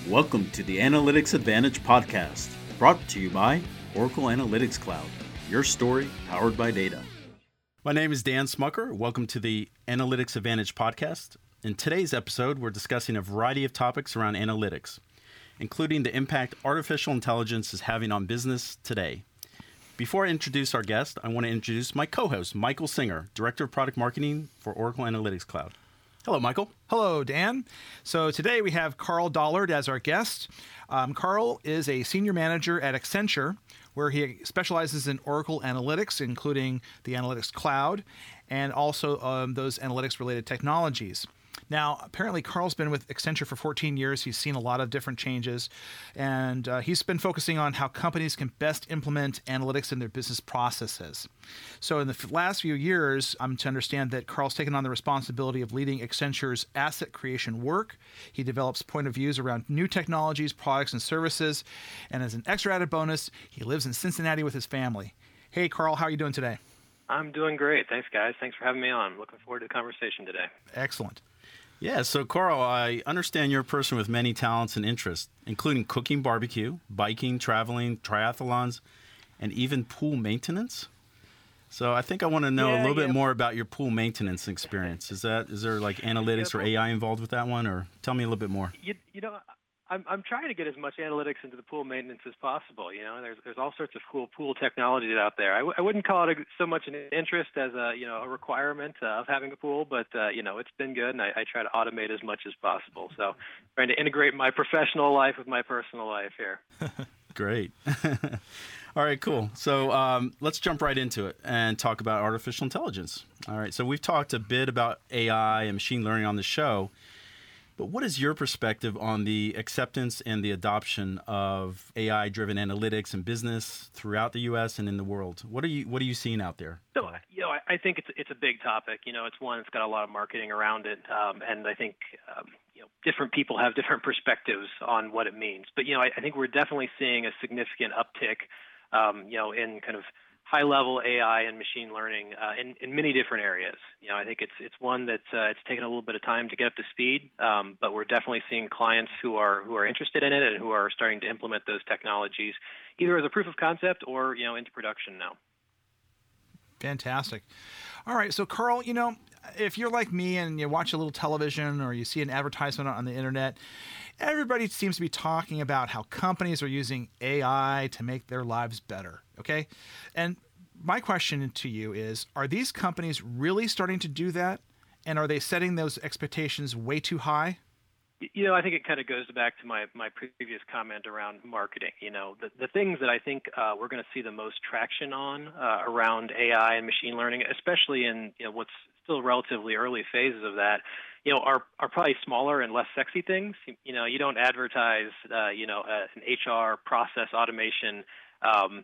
Welcome to the Analytics Advantage podcast, brought to you by Oracle Analytics Cloud, your story powered by data. My name is Dan Smucker. Welcome to the Analytics Advantage podcast. In today's episode, we're discussing a variety of topics around analytics, including the impact artificial intelligence is having on business today. Before I introduce our guest, I want to introduce my co-host, Michael Singer, Director of Product Marketing for Oracle Analytics Cloud. Hello, Michael. Hello, Dan. So today we have Carl Dollard as our guest. Carl is a senior manager at Accenture, where he specializes in Oracle Analytics, including the Analytics Cloud, and also those analytics-related technologies. Now, apparently, Carl's been with Accenture for 14 years. He's seen a lot of different changes, and he's been focusing on how companies can best implement analytics in their business processes. So in the last few years, I'm to understand that Carl's taken on the responsibility of leading Accenture's asset creation work. He develops point of views around new technologies, products, and services. And as an extra added bonus, he lives in Cincinnati with his family. Hey, Carl, how are you doing today? I'm doing great. Thanks, guys. Thanks for having me on. Looking forward to the conversation today. Excellent. Yeah, so Carl, I understand you're a person with many talents and interests, including cooking barbecue, biking, traveling, triathlons, and even pool maintenance. So I think I want to know a little bit more about your pool maintenance experience. Is there like analytics or AI involved with that one, or tell me a little bit more? I'm trying to get as much analytics into the pool maintenance as possible. You know, there's all sorts of cool pool technologies out there. I wouldn't call it so much an interest as a requirement of having a pool, but it's been good, and I try to automate as much as possible. So trying to integrate my professional life with my personal life here. Great. All right, cool. So let's jump right into it and talk about artificial intelligence. All right, so we've talked a bit about AI and machine learning on the show. But what is your perspective on the acceptance and the adoption of AI-driven analytics in business throughout the U.S. and in the world? What are you seeing out there? So, I think it's a big topic. It's one that's got a lot of marketing around it, and I think different people have different perspectives on what it means. But I think we're definitely seeing a significant uptick, in kind of high-level AI and machine learning in many different areas. I think it's one that it's taken a little bit of time to get up to speed, but we're definitely seeing clients who are interested in it and who are starting to implement those technologies either as a proof of concept or into production now. Fantastic. All right, so Carl, if you're like me and you watch a little television or you see an advertisement on the internet, everybody seems to be talking about how companies are using AI to make their lives better, okay? And my question to you is, are these companies really starting to do that? And are they setting those expectations way too high? I think it kind of goes back to my previous comment around marketing. The things that I think we're going to see the most traction on around AI and machine learning, especially in what's still relatively early phases of that, are probably smaller and less sexy things. You don't advertise, an HR process automation, on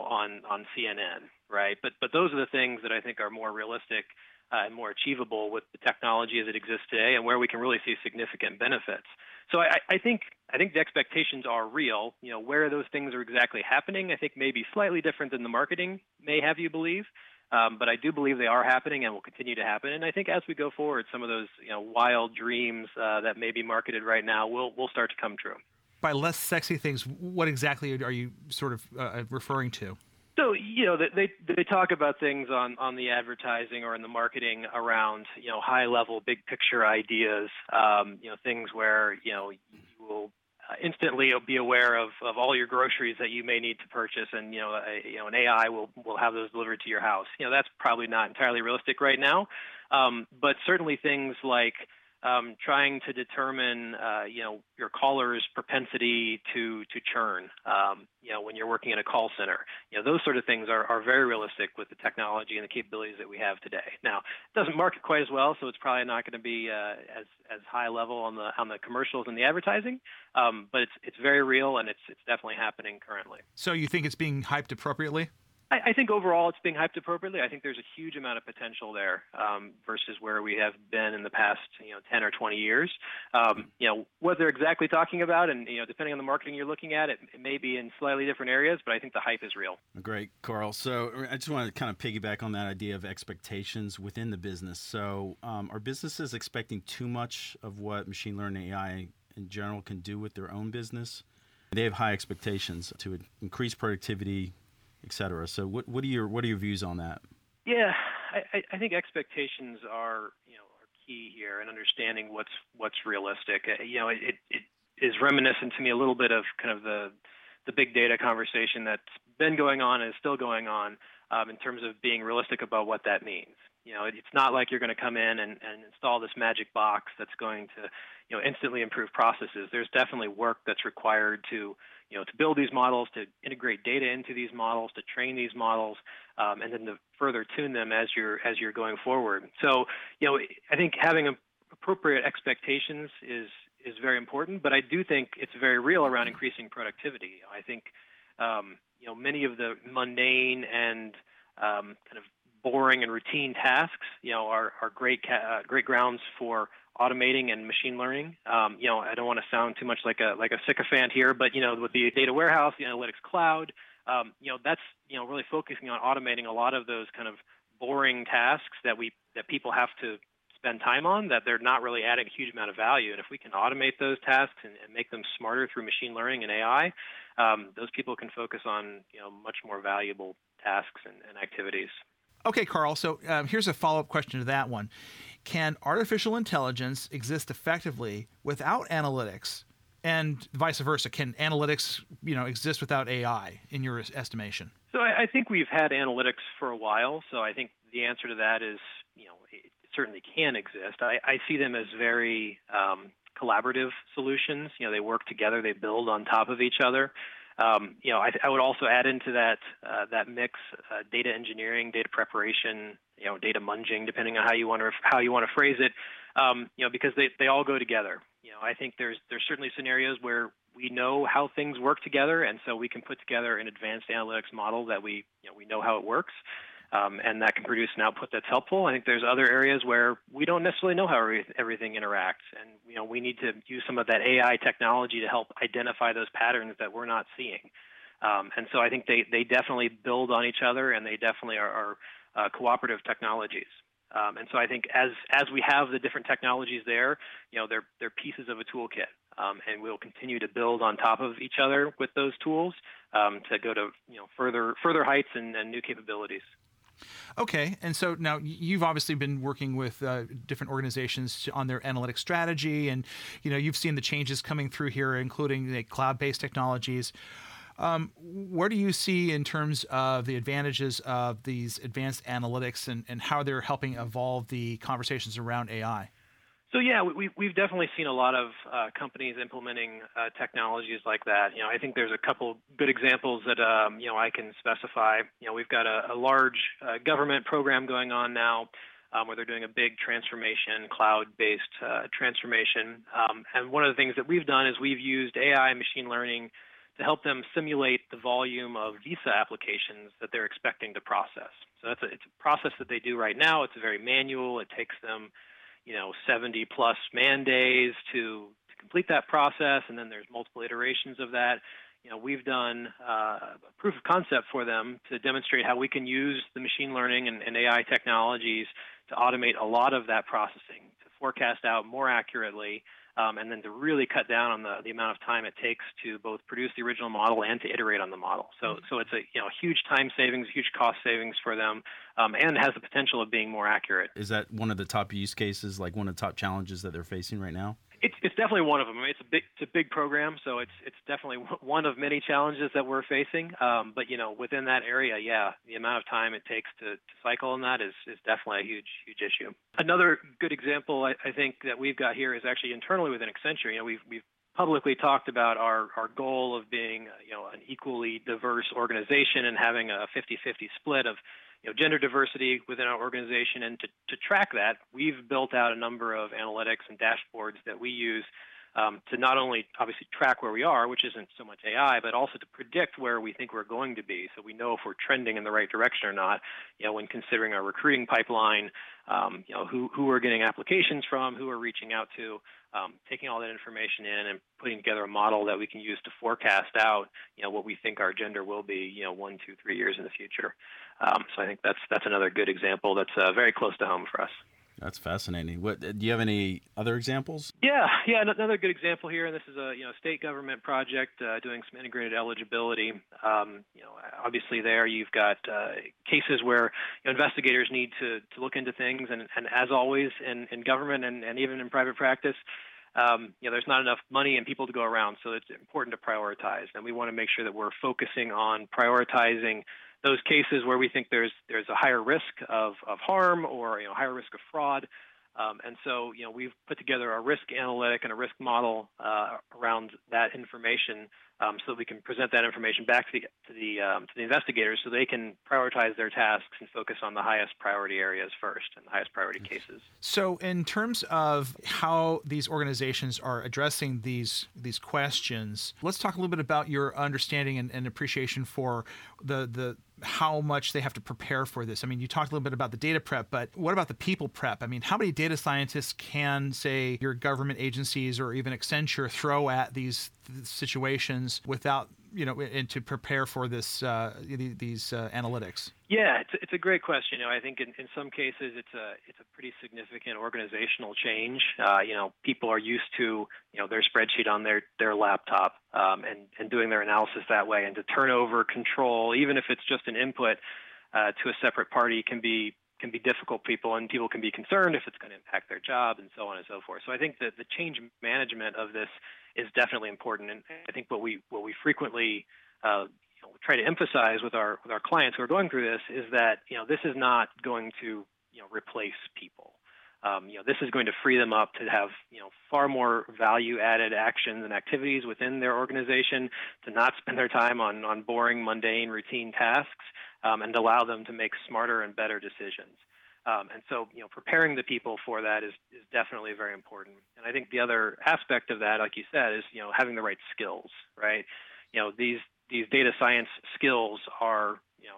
CNN, right? But those are the things that I think are more realistic and more achievable with the technology as it exists today, and where we can really see significant benefits. So I think the expectations are real. Where those things are exactly happening, I think may be slightly different than the marketing may have you believe. But I do believe they are happening and will continue to happen. And I think as we go forward, some of those wild dreams that may be marketed right now will start to come true. By less sexy things, what exactly are you sort of referring to? So, they talk about things on the advertising or in the marketing around, high-level, big-picture ideas, things where, you will instantly be aware of all your groceries that you may need to purchase, and, an AI will have those delivered to your house. That's probably not entirely realistic right now, but certainly things like trying to determine, your caller's propensity to churn, when you're working in a call center. Those sort of things are very realistic with the technology and the capabilities that we have today. Now, it doesn't market quite as well, so it's probably not going to be as high level on the commercials and the advertising, but it's very real, and it's definitely happening currently. So you think it's being hyped appropriately? I think overall it's being hyped appropriately. I think there's a huge amount of potential there versus where we have been in the past 10 or 20 years. What they're exactly talking about, and depending on the marketing you're looking at, it may be in slightly different areas, but I think the hype is real. Great, Carl. So I just want to kind of piggyback on that idea of expectations within the business. So are businesses expecting too much of what machine learning AI in general can do with their own business. They have high expectations to increase productivity, et cetera. So what are your views on that? Yeah, I think expectations are key here, and understanding what's realistic. It is reminiscent to me a little bit of kind of the big data conversation that's been going on and is still going on in terms of being realistic about what that means. It's not like you're going to come in and install this magic box that's going to instantly improve processes. There's definitely work that's required to build these models, to integrate data into these models, to train these models, and then to further tune them as you're going forward. So, I think having appropriate expectations is very important, but I do think it's very real around increasing productivity. I think many of the mundane and kind of boring and routine tasks are great grounds for automating and machine learning. I don't want to sound too much like a sycophant here, but with the data warehouse, the analytics cloud, that's really focusing on automating a lot of those kind of boring tasks that people have to spend time on, that they're not really adding a huge amount of value. And if we can automate those tasks and make them smarter through machine learning and AI, those people can focus on much more valuable tasks and activities. Okay, Carl, so here's a follow-up question to that one. Can artificial intelligence exist effectively without analytics, and vice versa? Can analytics exist without AI, in your estimation? So I think we've had analytics for a while, so I think the answer to that is it certainly can exist. I see them as very collaborative solutions. They work together, they build on top of each other. I would also add into that mix data engineering, data preparation, data munging, depending on how you want to phrase it. Because they all go together. I think there's certainly scenarios where we know how things work together, and so we can put together an advanced analytics model that we know how it works, and that can produce an output that's helpful. I think there's other areas where we don't necessarily know how everything interacts, and we need to use some of that AI technology to help identify those patterns that we're not seeing. And so I think they definitely build on each other, and they definitely are cooperative technologies. And so I think as we have the different technologies there, they're pieces of a toolkit, and we'll continue to build on top of each other with those tools to go to further heights and new capabilities. Okay, and so now you've obviously been working with different organizations on their analytics strategy, and you've seen the changes coming through here, including the cloud-based technologies. Where do you see in terms of the advantages of these advanced analytics and how they're helping evolve the conversations around AI? So yeah, we've definitely seen a lot of companies implementing technologies like that. I think there's a couple good examples that I can specify. We've got a large government program going on now where they're doing a big transformation, cloud-based transformation. And one of the things that we've done is we've used AI and machine learning to help them simulate the volume of visa applications that they're expecting to process. So it's a process that they do right now. It's very manual. It takes them 70 plus man days to complete that process, and then there's multiple iterations of that. We've done a proof of concept for them to demonstrate how we can use the machine learning and AI technologies to automate a lot of that processing, to forecast out more accurately, and then to really cut down on the amount of time it takes to both produce the original model and to iterate on the model. So it's a huge time savings, huge cost savings for them, and has the potential of being more accurate. Is that one of the top use cases, like one of the top challenges that they're facing right now? It's definitely one of them. I mean, it's a big program, so it's definitely one of many challenges that we're facing. But within that area, yeah, the amount of time it takes to cycle on that is definitely a huge issue. Another good example I think that we've got here is actually internally within Accenture. We've publicly talked about our goal of being an equally diverse organization and having a 50-50 split of gender diversity within our organization. And to track that, we've built out a number of analytics and dashboards that we use to not only obviously track where we are, which isn't so much AI, but also to predict where we think we're going to be, so we know if we're trending in the right direction or not. When considering our recruiting pipeline, who we're getting applications from, who we're reaching out to, taking all that information in and putting together a model that we can use to forecast out, what we think our gender will be, 1, 2, 3 years in the future. So I think that's another good example that's very close to home for us. That's fascinating. What do you have any other examples? Yeah. Another good example here, and this is a state government project doing some integrated eligibility. Obviously there you've got cases where investigators need to look into things, and as always in government and even in private practice, there's not enough money and people to go around, so it's important to prioritize, and we want to make sure that we're focusing on prioritizing those cases where we think there's a higher risk of harm or higher risk of fraud. And so, we've put together a risk analytic and a risk model around that information, so that we can present that information back to the investigators, so they can prioritize their tasks and focus on the highest priority areas first and the highest priority cases. So, in terms of how these organizations are addressing these questions, let's talk a little bit about your understanding and appreciation for the how much they have to prepare for this. I mean, you talked a little bit about the data prep, but what about the people prep? I mean, how many data scientists can, say, your government agencies or even Accenture throw at these situations without, and to prepare for this these analytics? Yeah, it's a great question. I think in some cases it's a pretty significant organizational change. People are used to their spreadsheet on their laptop and doing their analysis that way, and to turn over control, even if it's just an input to a separate party, can be difficult. People can be concerned if it's going to impact their job and so on and so forth. So I think that the change management of this is definitely important, and I think what we frequently try to emphasize with our clients who are going through this is that this is not going to replace people. This is going to free them up to have far more value-added actions and activities within their organization, to not spend their time on boring, mundane, routine tasks, and allow them to make smarter and better decisions. And so, preparing the people for that is definitely very important. And I think the other aspect of that, like you said, is having the right skills, right? These data science skills are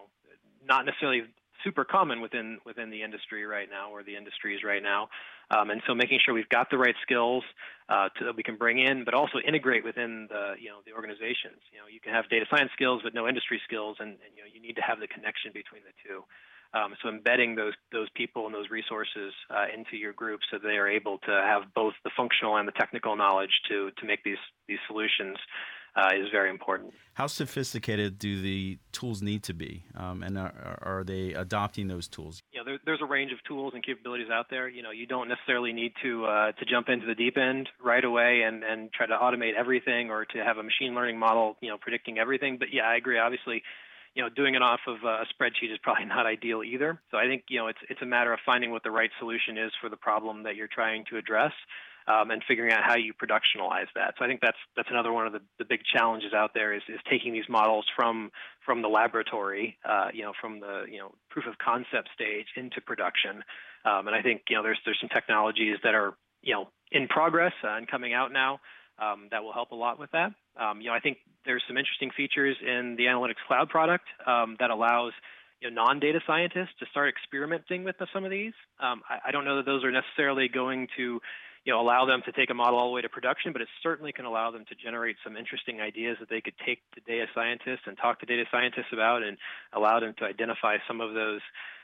not necessarily super common within the industry right now, or the industries right now. And so making sure we've got the right skills that we can bring in, but also integrate within the organizations. You can have data science skills but no industry skills, and you need to have the connection between the two. So embedding those people and those resources into your group, so they are able to have both the functional and the technical knowledge to make these solutions is very important. How sophisticated do the tools need to be, and are they adopting those tools? There's a range of tools and capabilities out there. You don't necessarily need to jump into the deep end right away and try to automate everything, or to have a machine learning model predicting everything. But yeah, I agree. Obviously, doing it off of a spreadsheet is probably not ideal either. So I think it's a matter of finding what the right solution is for the problem that you're trying to address. And figuring out how you productionalize that. So I think that's another one of the big challenges out there is taking these models from the laboratory, from the proof of concept stage into production. And I think there's some technologies that are in progress and coming out now that will help a lot with that. I think there's some interesting features in the Analytics Cloud product that allows non-data scientists to start experimenting with some of these. I don't know that those are necessarily going to allow them to take a model all the way to production, but it certainly can allow them to generate some interesting ideas that they could take to data scientists and talk to data scientists about, and allow them to identify some of those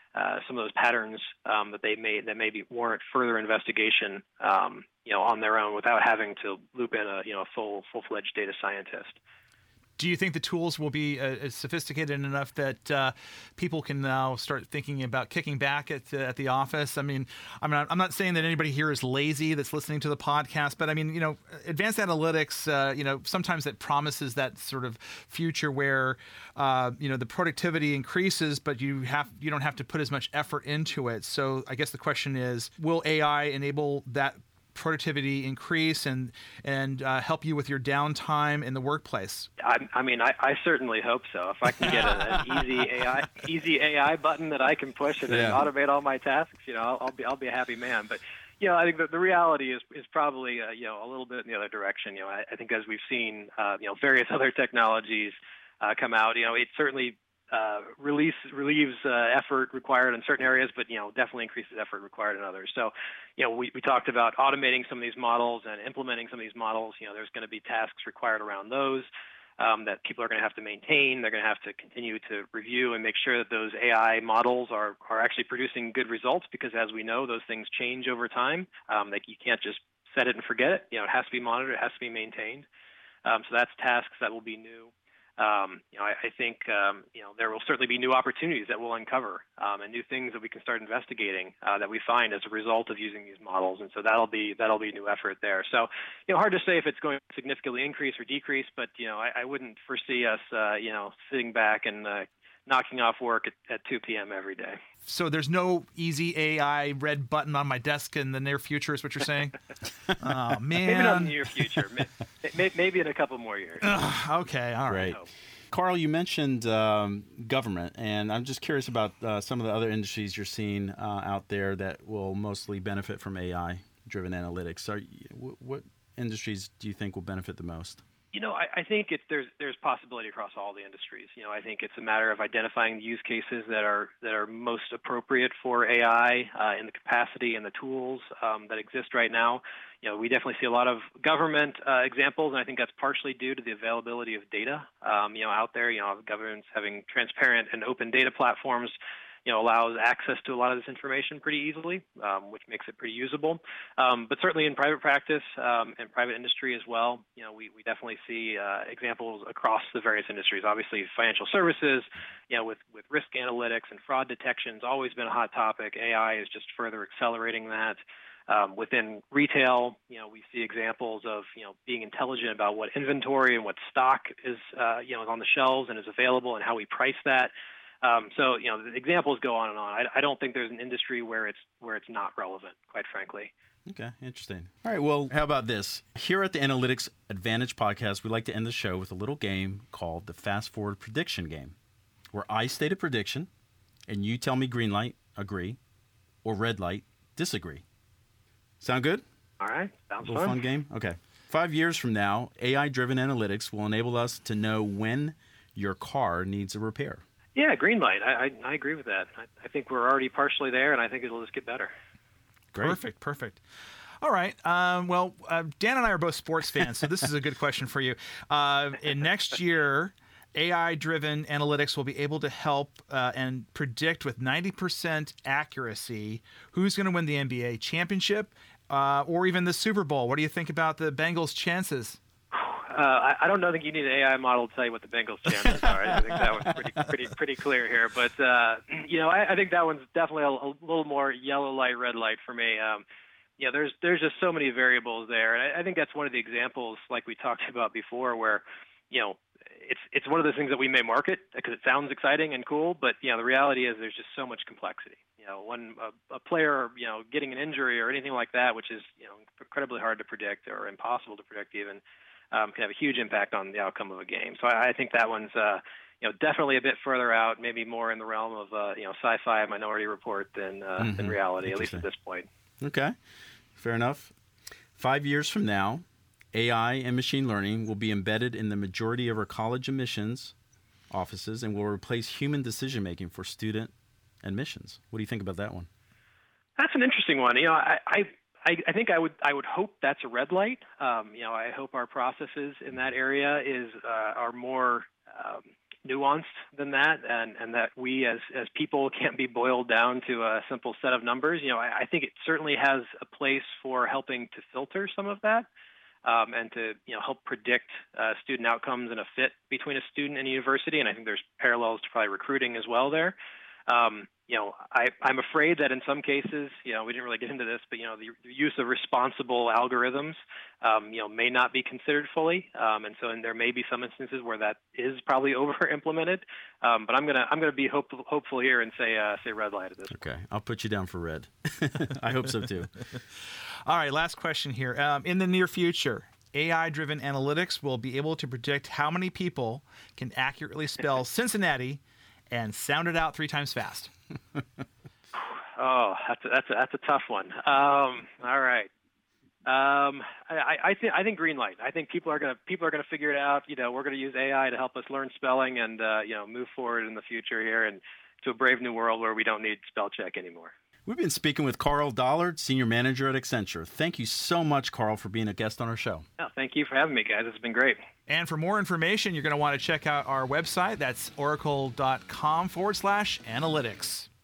patterns that maybe warrant further investigation, on their own, without having to loop in a full-fledged data scientist. Do you think the tools will be sophisticated enough that people can now start thinking about kicking back at the office? I'm not saying that anybody here is lazy that's listening to the podcast, but advanced analytics, sometimes it promises that sort of future where, the productivity increases, but you don't have to put as much effort into it. So I guess the question is, will AI enable that productivity increase and help you with your downtime in the workplace? I certainly hope so. If I can get an easy AI button that I can push and automate all my tasks, I'll be a happy man. But I think that the reality is probably a little bit in the other direction. I think as we've seen various other technologies come out, it certainly relieves effort required in certain areas, but definitely increases effort required in others. So we talked about automating some of these models and implementing some of these models. There's going to be tasks required around those. that people are going to have to maintain. They're going to have to continue to review and make sure that those AI models are actually producing good results, because as we know, those things change over time. Like you can't just set it and forget it. It has to be monitored. It has to be maintained. So that's tasks that will be new. I think there will certainly be new opportunities that we'll uncover and new things that we can start investigating that we find as a result of using these models, and so that'll be a new effort there. So hard to say if it's going to significantly increase or decrease, but I wouldn't foresee us sitting back and knocking off work at 2 p.m. every day. So there's no easy AI red button on my desk in the near future, is what you're saying? Oh, man. Maybe not in the near future. Maybe in a couple more years. Okay, all right. Carl, you mentioned government, and I'm just curious about some of the other industries you're seeing out there that will mostly benefit from AI-driven analytics. So what industries do you think will benefit the most? I think there's possibility across all the industries. I think it's a matter of identifying the use cases that are most appropriate for AI in the capacity and the tools that exist right now. We definitely see a lot of government examples, and I think that's partially due to the availability of data out there. Governments having transparent and open data platforms allows access to a lot of this information pretty easily, which makes it pretty usable. But certainly in private practice and private industry as well, we definitely see examples across the various industries. Obviously, financial services, with risk analytics and fraud detection has always been a hot topic. AI is just further accelerating that. Within retail, we see examples of being intelligent about what inventory and what stock is on the shelves and is available, and how we price that. So the examples go on and on. I don't think there's an industry where it's not relevant, quite frankly. Okay, interesting. All right, well, how about this? Here at the Analytics Advantage podcast, we like to end the show with a little game called the Fast Forward Prediction Game, where I state a prediction, and you tell me green light, agree, or red light, disagree. Sound good? All right, sounds fun. A little fun game? Okay. 5 years from now, AI-driven analytics will enable us to know when your car needs a repair. Yeah, green light. I agree with that. I think we're already partially there, and I think it'll just get better. Great. Perfect. All right. Dan and I are both sports fans, so this is a good question for you. In next year, AI-driven analytics will be able to help and predict with 90% accuracy who's going to win the NBA championship or even the Super Bowl. What do you think about the Bengals' chances? I don't think you need an AI model to tell you what the Bengals' chances are. I think that one's pretty clear here. But I think that one's definitely a little more yellow light, red light for me. There's just so many variables there, and I think that's one of the examples, like we talked about before, where it's one of those things that we may market because it sounds exciting and cool, but the reality is there's just so much complexity. When a player getting an injury or anything like that, which is incredibly hard to predict or impossible to predict even. Can have a huge impact on the outcome of a game. So I think that one's definitely a bit further out, maybe more in the realm of sci-fi, Minority Report than reality, at least at this point. Okay, fair enough. 5 years from now, AI and machine learning will be embedded in the majority of our college admissions offices and will replace human decision-making for student admissions. What do you think about that one? That's an interesting one. I think I would hope that's a red light. I hope our processes in that area are more nuanced than that, and that we as people can't be boiled down to a simple set of numbers. I think it certainly has a place for helping to filter some of that, and to help predict student outcomes and a fit between a student and a university. And I think there's parallels to probably recruiting as well there. I'm afraid that in some cases, we didn't really get into this, but the use of responsible algorithms, may not be considered fully, and so there may be some instances where that is probably over implemented. But I'm gonna be hopeful here and say red light at this point. Okay, I'll put you down for red. I hope so too. All right, last question here. In the near future, AI-driven analytics will be able to predict how many people can accurately spell Cincinnati and sound it out 3 times fast. Oh, that's a tough one. All right. I think green light. I think people are gonna figure it out. We're gonna use AI to help us learn spelling and move forward in the future here and to a brave new world where we don't need spell check anymore. We've been speaking with Carl Dollard, Senior Manager at Accenture. Thank you so much, Carl, for being a guest on our show. Thank you for having me, guys. It's been great. And for more information, you're going to want to check out our website. That's oracle.com/analytics.